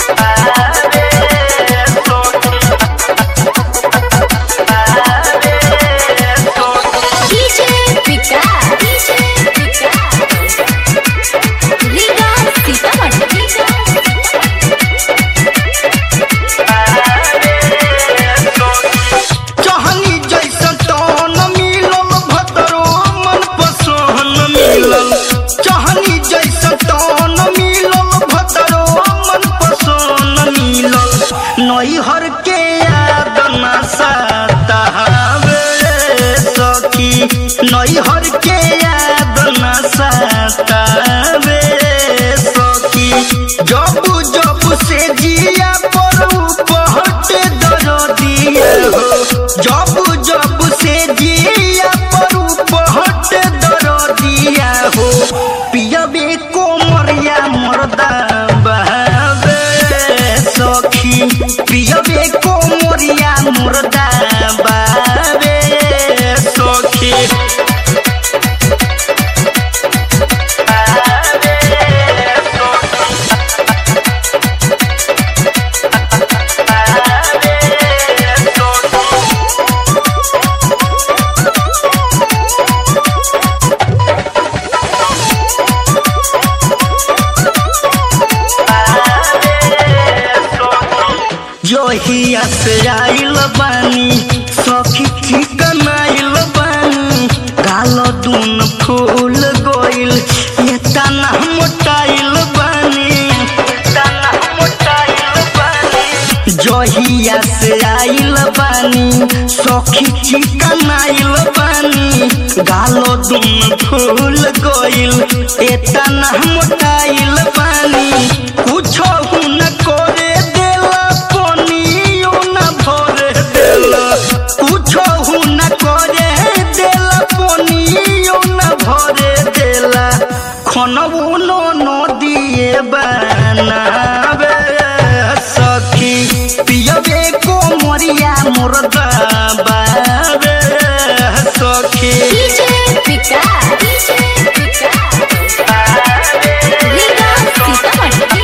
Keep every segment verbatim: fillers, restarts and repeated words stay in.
नैहर के याद ना सतावे सखी, नैहर के याद ना सतावे सखी। जब जब से जिया पर पहट दरदिया हो, जब जब से जिया पर पहट दरदिया हो, पियबे को मरिया मरदा बहावे सखी, पियबे को मोरिया मुर्दा बावे सखी। जोहिया से आइल बानी सखी ठिकाना आइल बानी, गालो दून फूल गोइल ये तना मोटाइल बानी, तना मोटाइल बानी। जोहिया से आइल बानी सखी ठिकाना आइल बानी, गालो दून फूल गोइल ये तना मोटाइल बानी। कुछ न करे कुछो न करे देला पनियो न भरे देला, खनबो नो नदिए बनावे सखी, पियबे को मोरिया मुर्दा बावे सखी। डीजे पिका डीजे पिका लीला सीतामढ़ी।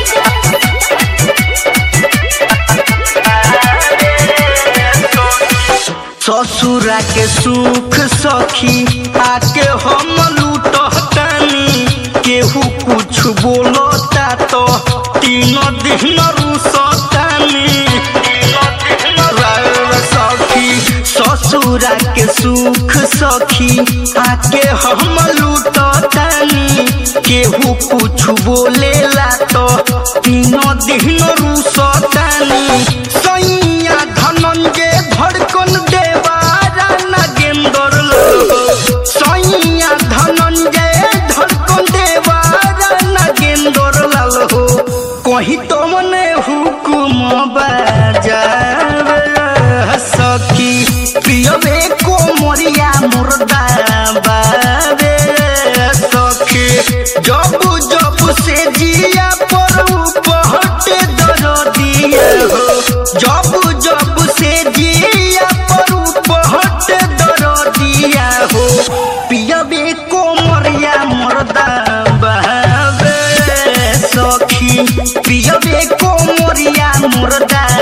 ससुरा के सुख सखी आके हम लूटतानी, केहू कुछ बोलता तो तीन दिन रुसतानी सखी। ससुरा के सुख सखी आके हम लूटतानी, केहू कुछ बोलेला तो तीन दिन रुसतानी। सैया धनंजय धड़कन देवारा नागेंद्र लो, सैया धनंजय धड़कन देवारा नागेंद्र लाल हो, कहीं तो मने हुकुम बजावे सखी, पियबे को मोरिया मुर्दा बावे सखी। जब जब से जिया पर पहट दरदिया हो, जब जब से जिया पर पहट दरदिया हो, पियबे को मोरिया मुर्दा बहावे सखी, पियबे को मोरिया मुर्दा